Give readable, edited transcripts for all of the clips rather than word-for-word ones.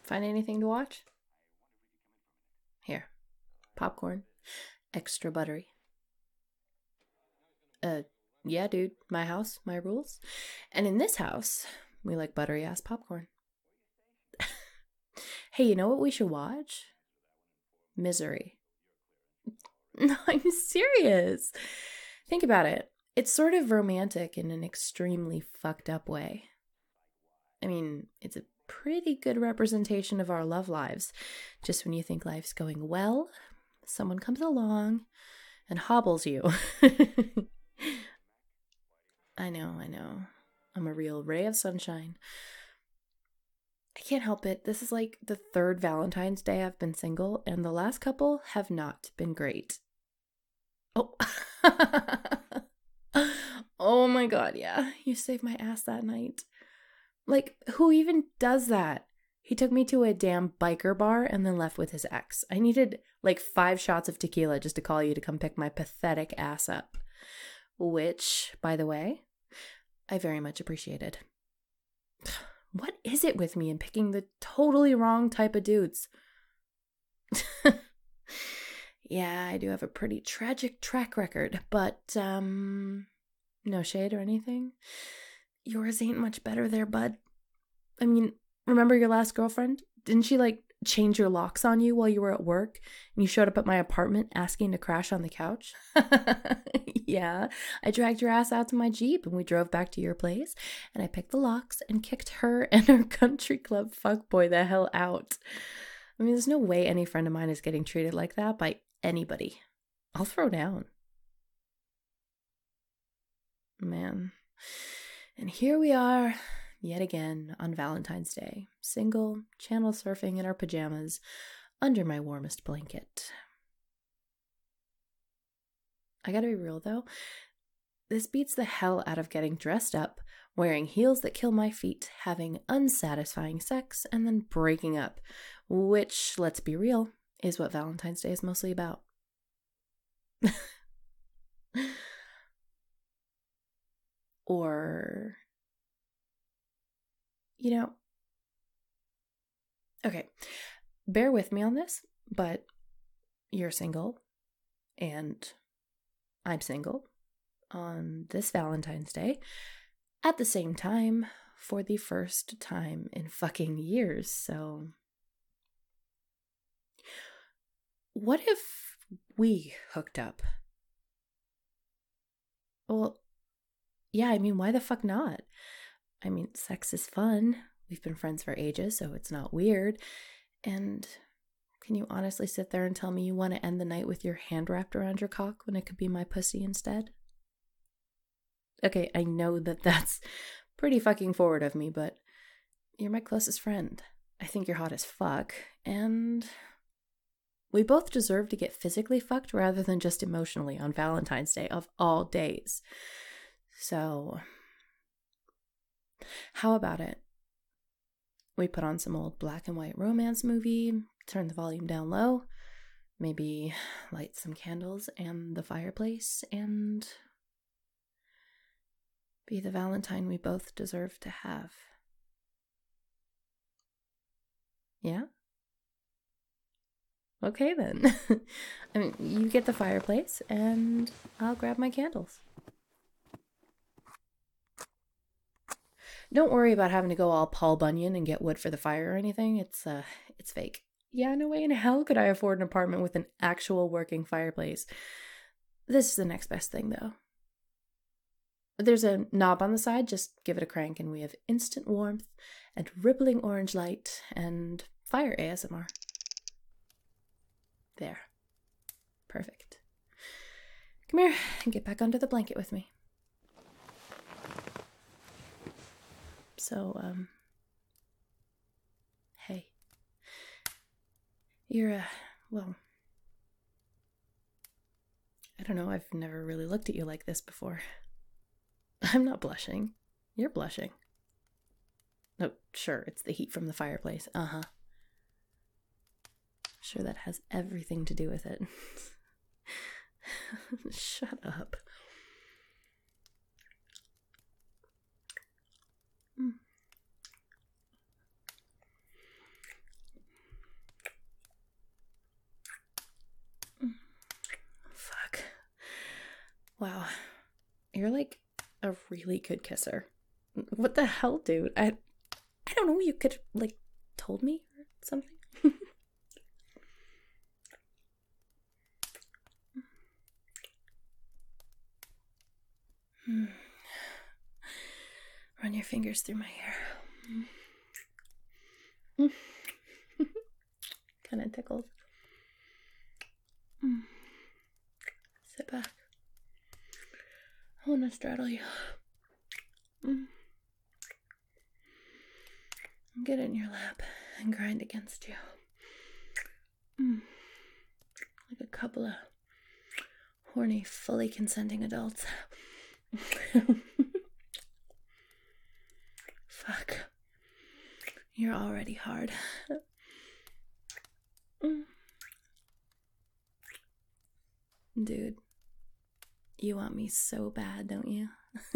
Find anything to watch? Here. Popcorn. Extra buttery. Yeah, dude. My house, my rules. And in this house, we like buttery ass popcorn. Hey, you know what we should watch? Misery. No, I'm serious. Think about it. It's sort of romantic in an extremely fucked up way. I mean, it's a pretty good representation of our love lives. Just when you think life's going well, someone comes along and hobbles you. I know. I'm a real ray of sunshine. I can't help it. This is like the third Valentine's Day I've been single, and the last couple have not been great. Oh. Oh my god, yeah. You saved my ass that night. Like, who even does that? He took me to a damn biker bar and then left with his ex. I needed like 5 shots of tequila just to call you to come pick my pathetic ass up. Which, by the way, I very much appreciated. What is it with me and picking the totally wrong type of dudes? Yeah, I do have a pretty tragic track record, but, no shade or anything. Yours ain't much better there, bud. I mean, remember your last girlfriend? Didn't she, like, change your locks on you while you were at work? And you showed up at my apartment asking to crash on the couch? Yeah, I dragged your ass out to my Jeep and we drove back to your place. And I picked the locks and kicked her and her country club fuckboy the hell out. I mean, there's no way any friend of mine is getting treated like that by anybody. I'll throw down. Man. And here we are, yet again, on Valentine's Day. Single, channel surfing in our pajamas, under my warmest blanket. I gotta be real, though. This beats the hell out of getting dressed up, wearing heels that kill my feet, having unsatisfying sex, and then breaking up. Which, let's be real, is what Valentine's Day is mostly about. Or, you know, okay, bear with me on this, but you're single and I'm single on this Valentine's Day at the same time for the first time in fucking years. So, what if we hooked up? Well, yeah, I mean, why the fuck not? I mean, sex is fun. We've been friends for ages, so it's not weird. And can you honestly sit there and tell me you want to end the night with your hand wrapped around your cock when it could be my pussy instead? Okay, I know that that's pretty fucking forward of me, but you're my closest friend. I think you're hot as fuck, and we both deserve to get physically fucked rather than just emotionally on Valentine's Day of all days. So, how about it? We put on some old black and white romance movie, turn the volume down low, maybe light some candles and the fireplace, and be the Valentine we both deserve to have. Yeah? Okay then. I mean, you get the fireplace and I'll grab my candles. Don't worry about having to go all Paul Bunyan and get wood for the fire or anything. It's fake. Yeah, no way in hell could I afford an apartment with an actual working fireplace. This is the next best thing, though. There's a knob on the side, just give it a crank, and we have instant warmth and rippling orange light and fire ASMR. There. Perfect. Come here and get back under the blanket with me. So, hey. You're, well, I don't know, I've never really looked at you like this before. I'm not blushing. You're blushing. Oh, sure, it's the heat from the fireplace. Uh-huh. Sure, that has everything to do with it. Shut up. Wow. You're like a really good kisser. What the hell, dude? I don't know, you could like told me or something. Run your fingers through my hair. Kind of tickles. Sit back. I want to straddle you. Get in your lap and grind against you. Like a couple of horny, fully consenting adults. Fuck. You're already hard. Dude, you want me so bad, don't you?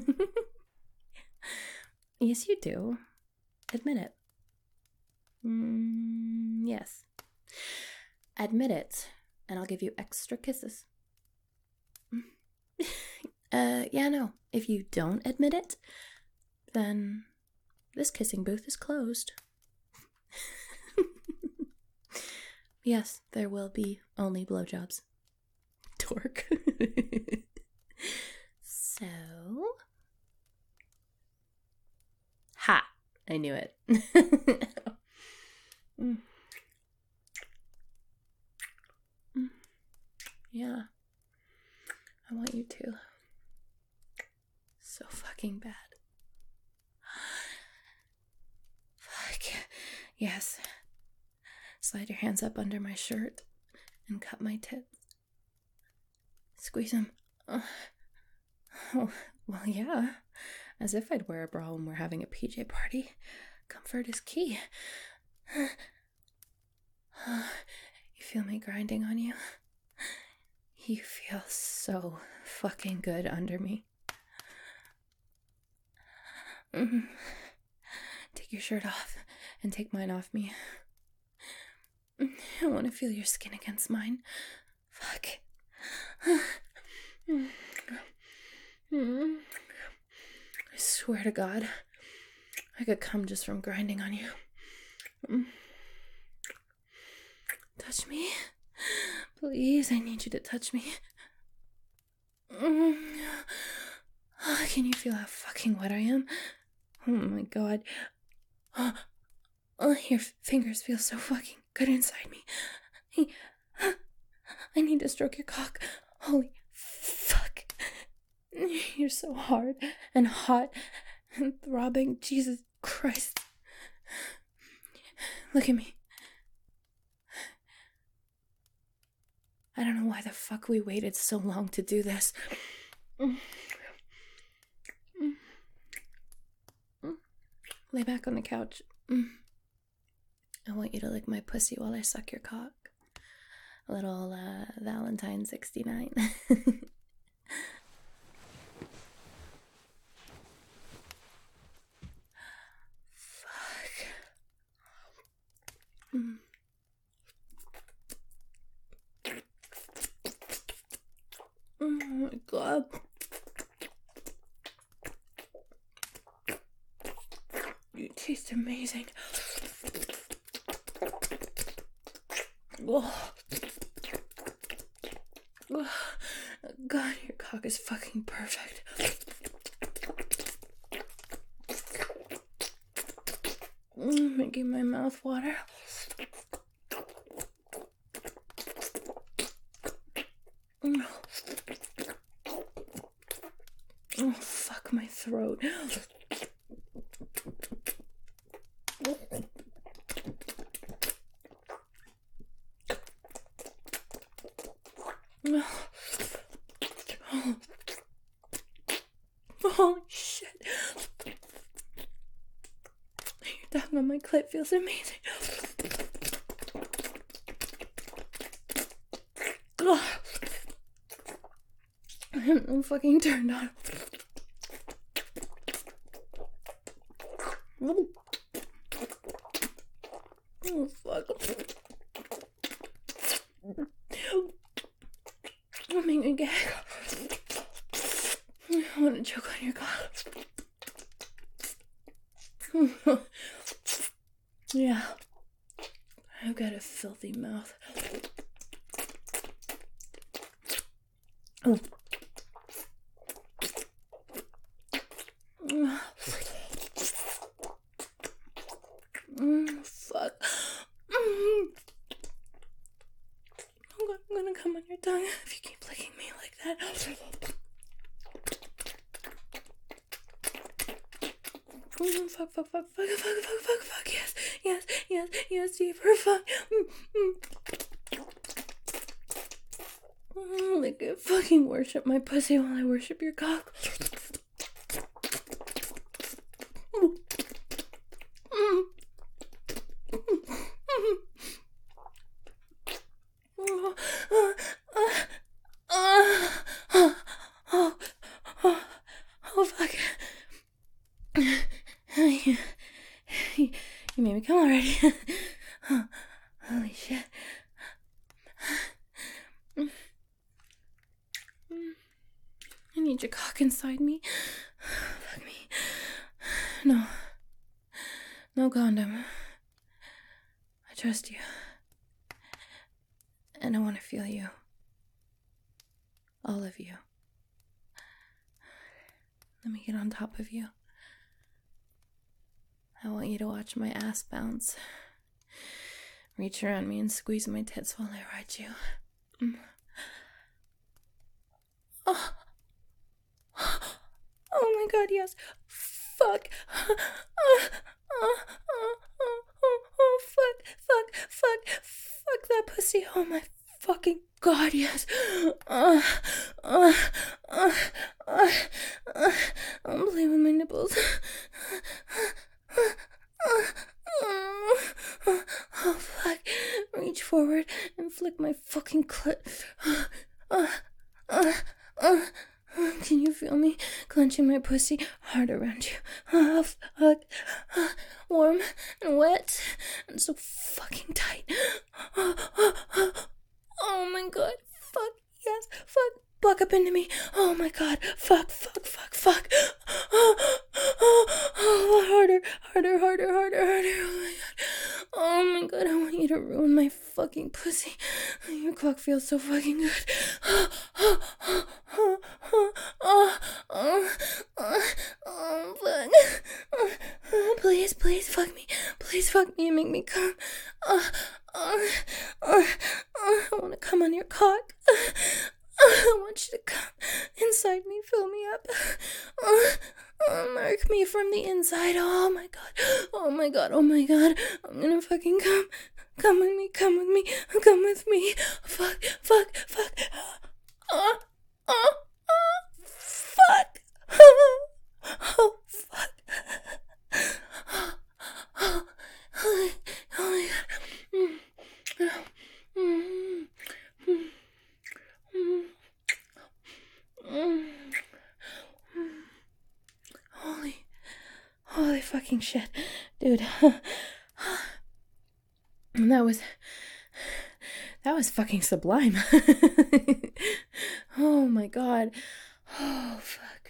Yes, you do. Admit it. Yes. Admit it, and I'll give you extra kisses. Yeah, no. If you don't admit it, then this kissing booth is closed. Yes, there will be only blowjobs. Dork. So. Ha! I knew it. Yeah. I want you to. So fucking bad. Fuck. Yes. Slide your hands up under my shirt and cut my tits. Squeeze them. Oh, well, yeah. As if I'd wear a bra when we're having a PJ party. Comfort is key. You feel me grinding on you? You feel so fucking good under me. Take your shirt off and take mine off me. I want to feel your skin against mine. Fuck. I swear to God, I could come just from grinding on you. Touch me. Please, I need you to touch me. Can you feel how fucking wet I am? Oh my God. Your fingers feel so fucking good inside me. I need to stroke your cock. Holy fuck. You're so hard and hot and throbbing. Jesus Christ. Look at me. I don't know why the fuck we waited so long to do this. Lay back on the couch. I want you to lick my pussy while I suck your cock. A little Valentine 69. Fuck. Oh my God. You taste amazing. Oh. God, your cock is fucking perfect. Making my mouth water. Oh, fuck my throat. Holy shit. Your tongue on my clit feels amazing. I'm fucking turned on. Oh, fuck. I'm making a gag. on your cock. Yeah. I've got a filthy mouth. Oh. Fuck. Oh God, I'm gonna come on your tongue if you keep licking me like that. Fuck, yes, deeper, fuck. Like, fucking worship my pussy while I worship your cock. Oh, fuck. You made me come already. Holy shit. I need your cock inside me. Fuck me. No condom. I trust you. And I want to feel you. All of you. Let me get on top of you. I want you to watch my ass bounce. Reach around me and squeeze my tits while I ride you. Oh my God, yes. Fuck. Fuck that pussy. Oh my fucking God, yes. I'm playing with my nipples. Oh, fuck. Reach forward and flick my fucking clit. Can you feel me clenching my pussy hard around you? Oh, fuck. Warm and wet and so fucking tight. Oh my God. Fuck. Yes. Fuck. Buck up into me. Oh my God. Fuck. Harder. Oh my God. I want you to ruin my fucking pussy. Your cock feels so fucking good. Please fuck me. Please fuck me and make me come. I want to come on your cock. I want you to come inside me, fill me up. Mark me from the inside. Oh my God. I'm gonna fucking come. Come with me. Fuck. Fuck. Oh, fuck. Oh my God. Holy fucking shit, dude. That was fucking sublime. Oh my God. Oh fuck.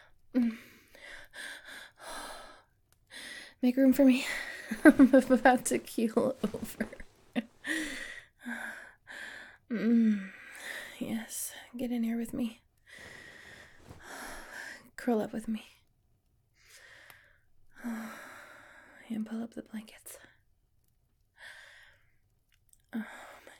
Make room for me. I'm about to keel over. Yes, get in here with me. Curl up with me. And pull up the blankets. Oh my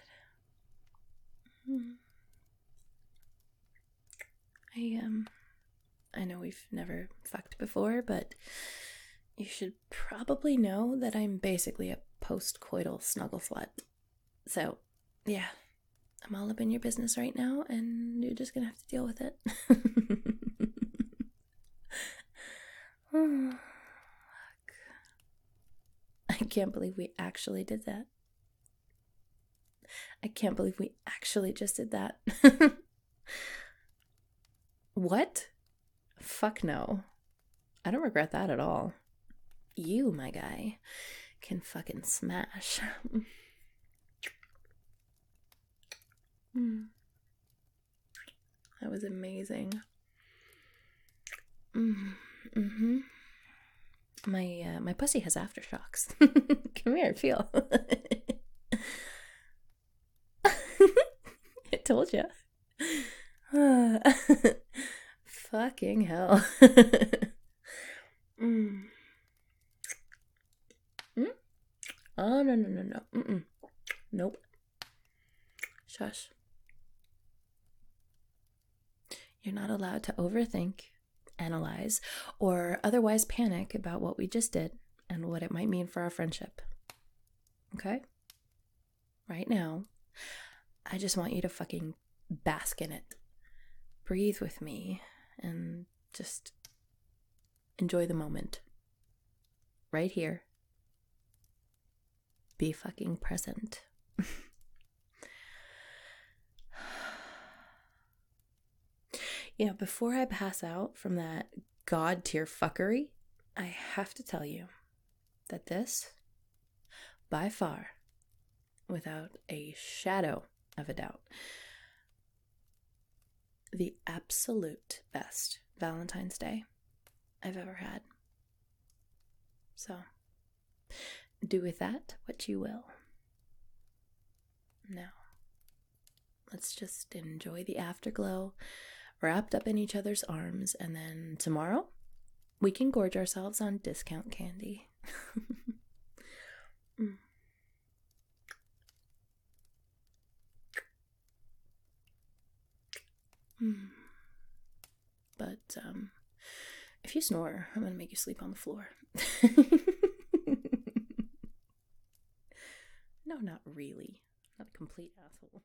God. I know we've never fucked before, but you should probably know that I'm basically a post-coital snuggle slut. So, yeah, I'm all up in your business right now, and you're just gonna have to deal with it. Oh, fuck. I can't believe we actually did that. I can't believe we actually just did that. What? Fuck no. I don't regret that at all. You, my guy, can fucking smash. That was amazing. Mm-hmm. My pussy has aftershocks. Come here, feel. I told you. Fucking hell. mm. Mm? Oh, no, no, no, no. Mm-mm. Nope. Shush. You're not allowed to overthink, analyze, or otherwise panic about what we just did and what it might mean for our friendship. Okay? Right now, I just want you to fucking bask in it. Breathe with me and just enjoy the moment. Right here. Be fucking present. Before I pass out from that god tier fuckery, I have to tell you that this, by far, without a shadow of a doubt, the absolute best Valentine's Day I've ever had. So, do with that what you will. Now, let's just enjoy the afterglow, wrapped up in each other's arms, and then tomorrow we can gorge ourselves on discount candy. But if you snore, I'm gonna make you sleep on the floor. No, not really. Not a complete asshole.